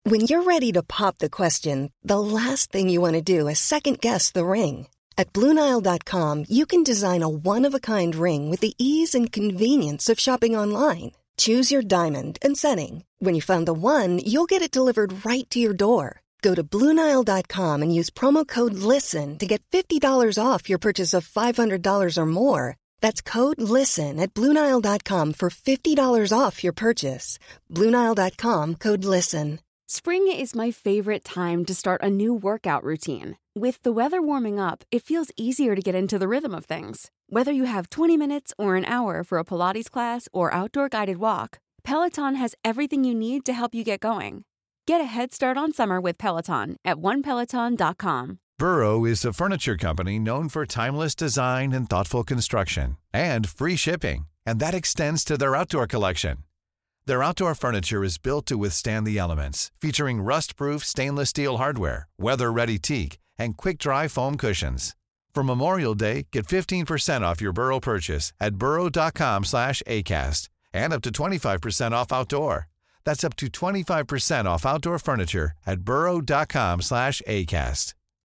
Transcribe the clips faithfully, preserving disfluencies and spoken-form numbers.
When you're ready to pop the question, the last thing you want to do is second-guess the ring. At Blue Nile dot com, you can design a one-of-a-kind ring with the ease and convenience of shopping online. Choose your diamond and setting. When you find the one, you'll get it delivered right to your door. Go to Blue Nile dot com and use promo code LISTEN to get fifty dollars off your purchase of five hundred dollars or more. That's code LISTEN at Blue Nile dot com for fifty dollars off your purchase. Blue Nile dot com, code LISTEN. Spring is my favorite time to start a new workout routine. With the weather warming up, it feels easier to get into the rhythm of things. Whether you have twenty minutes or an hour for a Pilates class or outdoor guided walk, Peloton has everything you need to help you get going. Get a head start on summer with Peloton at one peloton dot com. Burrow is a furniture company known for timeless design and thoughtful construction and free shipping, and that extends to their outdoor collection. Their outdoor furniture is built to withstand the elements, featuring rust-proof stainless steel hardware, weather-ready teak, and quick-dry foam cushions. For Memorial Day, get fifteen percent off your Burrow purchase at burrow dot com slash acast and up to twenty-five percent off outdoor. That's up to twenty-five percent off outdoor furniture at burrow dot com slash acast.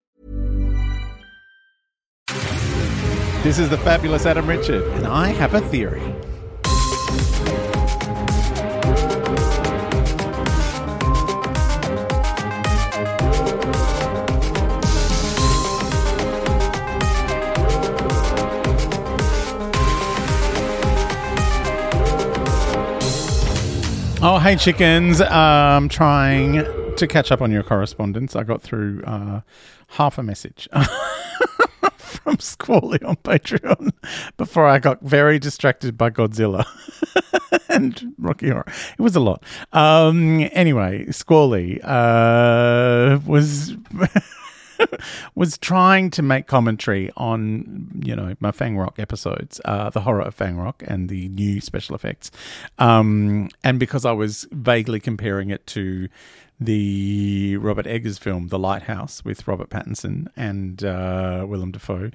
This is the fabulous Adam Richard, and I have a theory. Oh, hey, chickens. I'm trying to catch up on your correspondence. I got through uh, half a message from Squally on Patreon before I got very distracted by Godzilla and Rocky Horror. It was a lot. Um, anyway, Squally uh, was... was trying to make commentary on, you know, my Fang Rock episodes, uh, the horror of Fang Rock and the new special effects. Um, and because I was vaguely comparing it to the Robert Eggers film, The Lighthouse, with Robert Pattinson and uh, Willem Dafoe,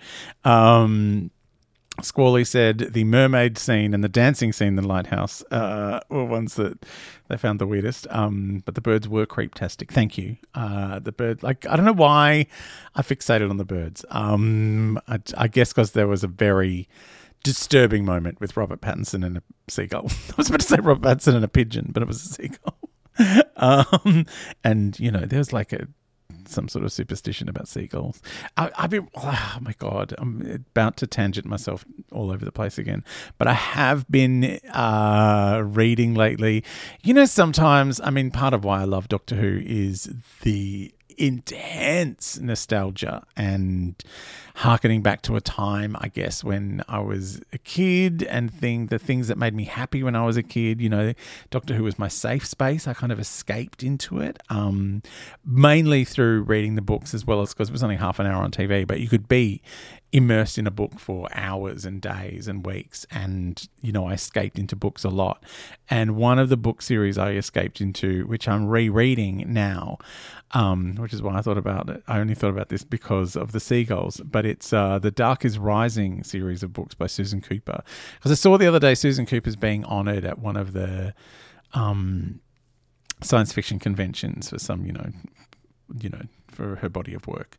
um, Squally said the mermaid scene and the dancing scene in The Lighthouse uh, were ones that they found the weirdest. Um, but the birds were creep-tastic. Thank you. Uh, the bird, like, I don't know why I fixated on the birds. Um, I, I guess because there was a very disturbing moment with Robert Pattinson and a seagull. I was about to say Robert Pattinson and a pigeon, but it was a seagull. um, and, you know, there was like a some sort of superstition about seagulls. I, I've been, oh my God, I'm about to tangent myself all over the place again. But I have been uh, reading lately. You know, sometimes, I mean, part of why I love Doctor Who is the intense nostalgia and harkening back to a time, I guess, when I was a kid and thing, the things that made me happy when I was a kid. You know, Doctor Who was my safe space. I kind of escaped into it, um, mainly through reading the books as well as because it was only half an hour on T V, but you could be immersed in a book for hours and days and weeks. And, you know, I escaped into books a lot. And one of the book series I escaped into, which I'm rereading now, um, which is why I thought about it. I only thought about this because of the seagulls, but it's uh, the Dark is Rising series of books by Susan Cooper. Because I saw the other day Susan Cooper's being honoured at one of the um, science fiction conventions for some, you know, you know, for her body of work.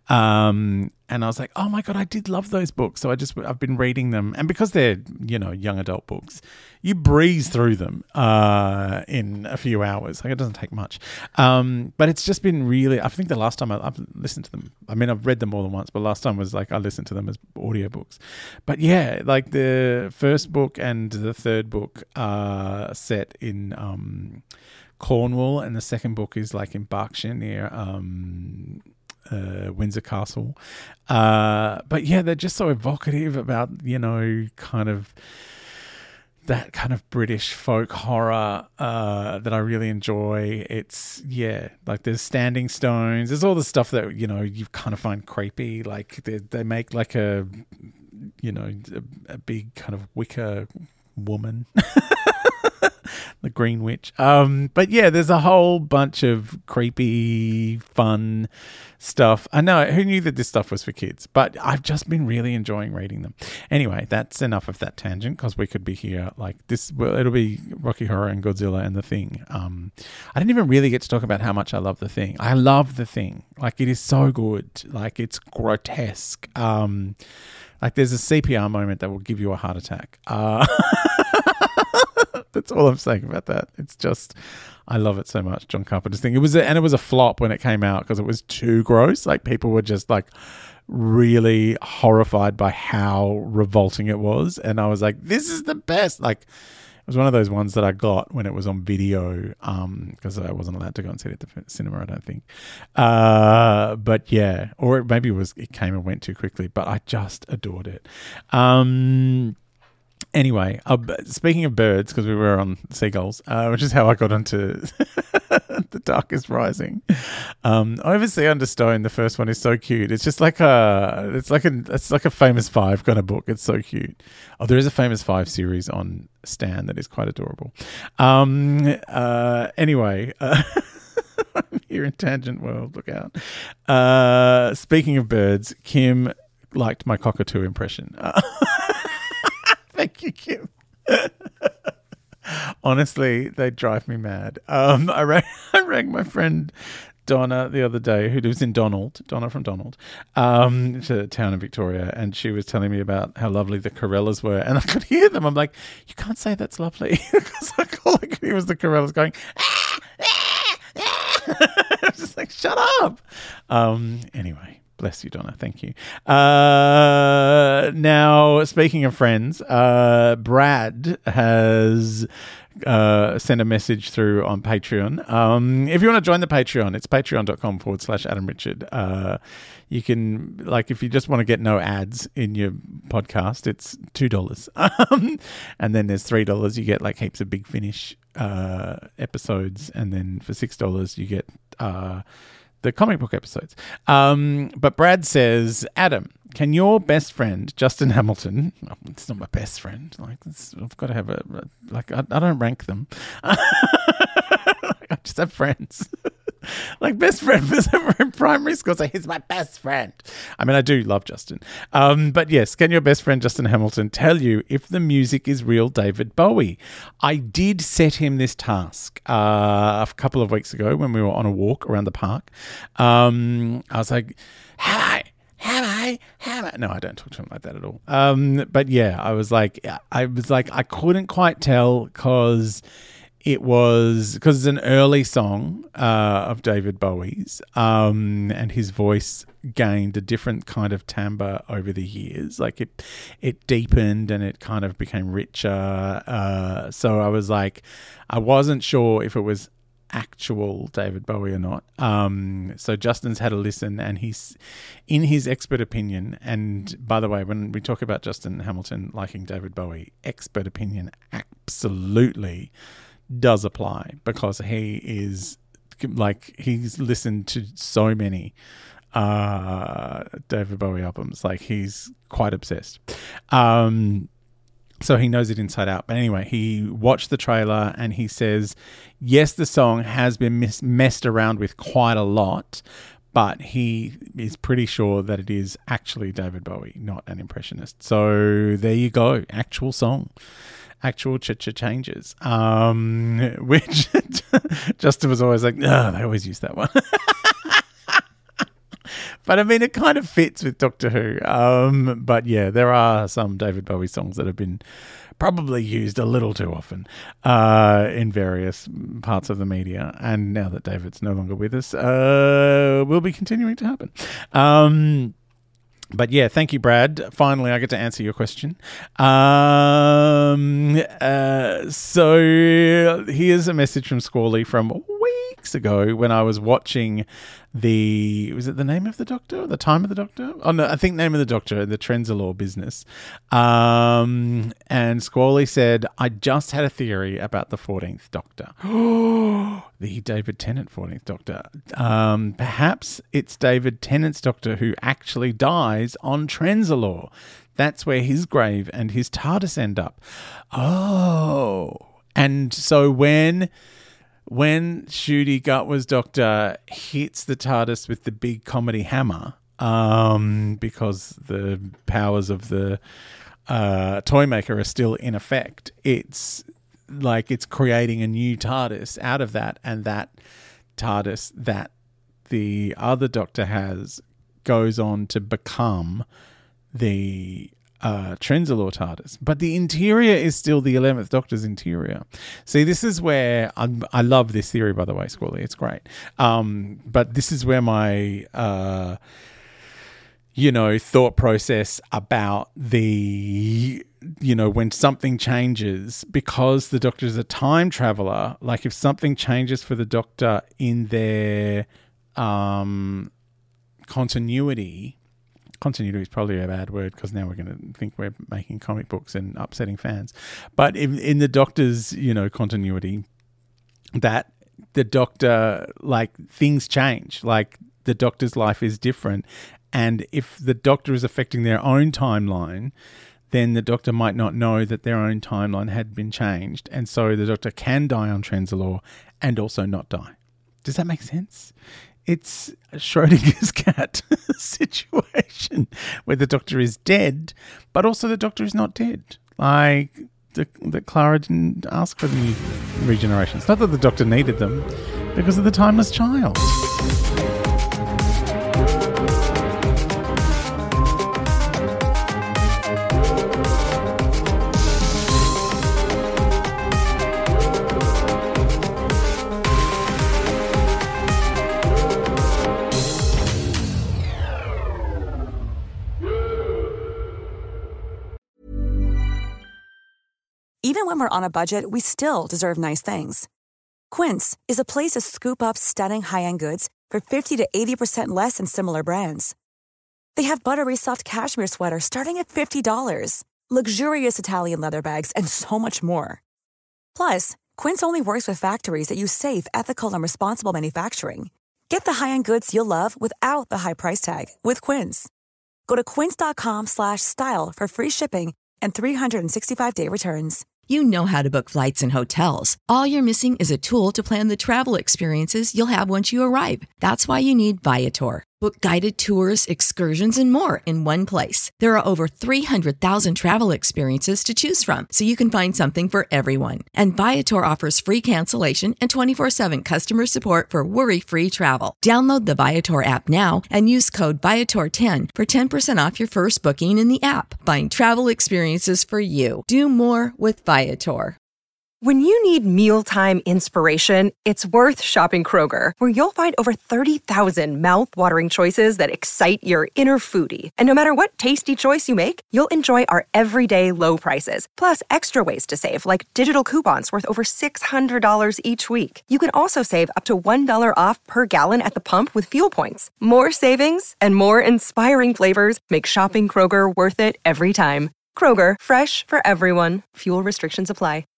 Um, and I was like, oh my God, I did love those books. So I just, I've been reading them. And because they're, you know, young adult books, you breeze through them uh, in a few hours. Like, it doesn't take much. Um, but it's just been really, I think the last time I, I've listened to them, I mean, I've read them more than once, but last time was like, I listened to them as audiobooks. But yeah, like the first book and the third book are set in um, Cornwall, and the second book is like in Berkshire near um, uh, Windsor Castle. Uh, but yeah, they're just so evocative about, you know, kind of that kind of British folk horror uh, that I really enjoy. It's, yeah, like there's Standing Stones. There's all the stuff that, you know, you kind of find creepy. Like they, they make like a, you know, a, a big kind of wicker woman. the Green Witch. Um, but yeah, there's a whole bunch of creepy, fun stuff. I know, who knew that this stuff was for kids? But I've just been really enjoying reading them. Anyway, that's enough of that tangent, because we could be here like this. Well, it'll be Rocky Horror and Godzilla and The Thing. Um, I didn't even really get to talk about how much I love The Thing. I love The Thing. Like, it is so good. Like, it's grotesque. Um, like, there's a C P R moment that will give you a heart attack. Uh, that's all I'm saying about that. It's just, I love it so much. John Carpenter's Thing. It was, a, and it was a flop when it came out because it was too gross. Like, people were just like really horrified by how revolting it was, and I was like, this is the best. Like, it was one of those ones that I got when it was on video, um, because I wasn't allowed to go and see it at the cinema, I don't think. Uh, but yeah, or it, maybe it was it came and went too quickly. But I just adored it. Um. Anyway, uh, speaking of birds, because we were on seagulls, uh, which is how I got onto The Dark is Rising. Um, Oversea Under Stone, the first one, is so cute. It's just like a, it's like a, it's like a Famous Five kind of book. It's so cute. Oh, there is a Famous Five series on Stan that is quite adorable. Um. Uh. Anyway. Uh, I'm here in Tangent World. Look out. Uh. Speaking of birds, Kim liked my cockatoo impression. Uh, Thank you, Kim. Honestly, they drive me mad. Um, I rang, I rang my friend Donna the other day, who lives in Donald, Donna from Donald, um, to a town in Victoria, and she was telling me about how lovely the Corellas were, and I could hear them. I'm like, you can't say that's lovely, because like, all I could hear was the Corellas going, ah, ah, ah. I was just like, shut up. Um, anyway. Bless you, Donna. Thank you. Uh, now, speaking of friends, uh, Brad has uh, sent a message through on Patreon. Um, if you want to join the Patreon, it's patreon.com forward slash Adam Richard. Uh, you can, like, if you just want to get no ads in your podcast, it's two dollars. Um, and then there's three dollars. You get, like, heaps of Big Finish uh, episodes. And then for six dollars, you get... Uh, the comic book episodes. Um, but Brad says, Adam, can your best friend, Justin Hamilton, oh, it's not my best friend, like it's, I've got to have a, a like, I, I don't rank them. I just have friends. Like best friend in primary school, so he's my best friend. I mean, I do love Justin. Um, but yes, can your best friend Justin Hamilton tell you if the music is real David Bowie? I did set him this task uh, a couple of weeks ago when we were on a walk around the park. Um, I was like, hi. Have I? Have I? No, I don't talk to him like that at all. Um, but yeah, I was like, I was like, I couldn't quite tell because it was because it's an early song uh, of David Bowie's, um, and his voice gained a different kind of timbre over the years. Like it, it deepened and it kind of became richer. Uh, so I was like, I wasn't sure if it was actual David Bowie or not. Um, so Justin's had a listen, and he's, in his expert opinion, and by the way, when we talk about Justin Hamilton liking David Bowie, expert opinion absolutely does apply, because he is like, he's listened to so many uh, David Bowie albums. Like he's quite obsessed. Um, So he knows it inside out. But anyway, he watched the trailer and he says, yes, the song has been mis- messed around with quite a lot, but he is pretty sure that it is actually David Bowie, not an impressionist. So there you go. Actual song. Actual ch-ch changes. Um, which Justin was always like, no, they always use that one. But I mean, it kind of fits with Doctor Who. Um, but yeah, there are some David Bowie songs that have been probably used a little too often uh, in various parts of the media. And now that David's no longer with us, uh, will be continuing to happen. Um, But yeah, thank you, Brad. Finally, I get to answer your question. Um, uh, so here's a message from Squally from weeks ago when I was watching the, was it The Name of the Doctor? The Time of the Doctor? Oh, no, I think Name of the Doctor, the Trenzalore business. Um, and Squally said, I just had a theory about the fourteenth Doctor. The David Tennant fourteenth Doctor. Um, perhaps it's David Tennant's Doctor who actually dies on Trenzalore. That's where his grave and his TARDIS end up. Oh, And so when when Ncuti Gatwa's Doctor hits the TARDIS with the big comedy hammer, um, because the powers of the uh, Toymaker are still in effect, it's like it's creating a new TARDIS out of that, and that TARDIS that the other Doctor has goes on to become the uh, Trenzalore TARDIS. But the interior is still the eleventh Doctor's interior. See, this is where I'm, I love this theory, by the way, Squally. It's great. Um, but this is where my, uh, you know, thought process about the, you know, when something changes, because the Doctor is a time traveler, like if something changes for the Doctor in their um, continuity, continuity is probably a bad word because now we're going to think we're making comic books and upsetting fans. But in, in the Doctor's, you know, continuity, that the Doctor, like, things change. Like, the Doctor's life is different. And if the Doctor is affecting their own timeline, then the Doctor might not know that their own timeline had been changed. And so the Doctor can die on Trenzalore and also not die. Does that make sense? It's a Schrodinger's cat situation where the Doctor is dead, but also the Doctor is not dead. Like, the, that Clara didn't ask for the new regenerations. Not that the Doctor needed them, because of the timeless child. Even when we're on a budget, we still deserve nice things. Quince is a place to scoop up stunning high-end goods for fifty to eighty percent less than similar brands. They have buttery soft cashmere sweaters starting at fifty dollars, luxurious Italian leather bags, and so much more. Plus, Quince only works with factories that use safe, ethical, and responsible manufacturing. Get the high-end goods you'll love without the high price tag with Quince. Go to quince.com slash style for free shipping and three sixty-five day returns. You know how to book flights and hotels. All you're missing is a tool to plan the travel experiences you'll have once you arrive. That's why you need Viator. Book guided tours, excursions, and more in one place. There are over three hundred thousand travel experiences to choose from, so you can find something for everyone. And Viator offers free cancellation and twenty-four seven customer support for worry-free travel. Download the Viator app now and use code Viator ten for ten percent off your first booking in the app. Find travel experiences for you. Do more with Viator. When you need mealtime inspiration, it's worth shopping Kroger, where you'll find over thirty thousand mouth-watering choices that excite your inner foodie. And no matter what tasty choice you make, you'll enjoy our everyday low prices, plus extra ways to save, like digital coupons worth over six hundred dollars each week. You can also save up to one dollar off per gallon at the pump with fuel points. More savings and more inspiring flavors make shopping Kroger worth it every time. Kroger, fresh for everyone. Fuel restrictions apply.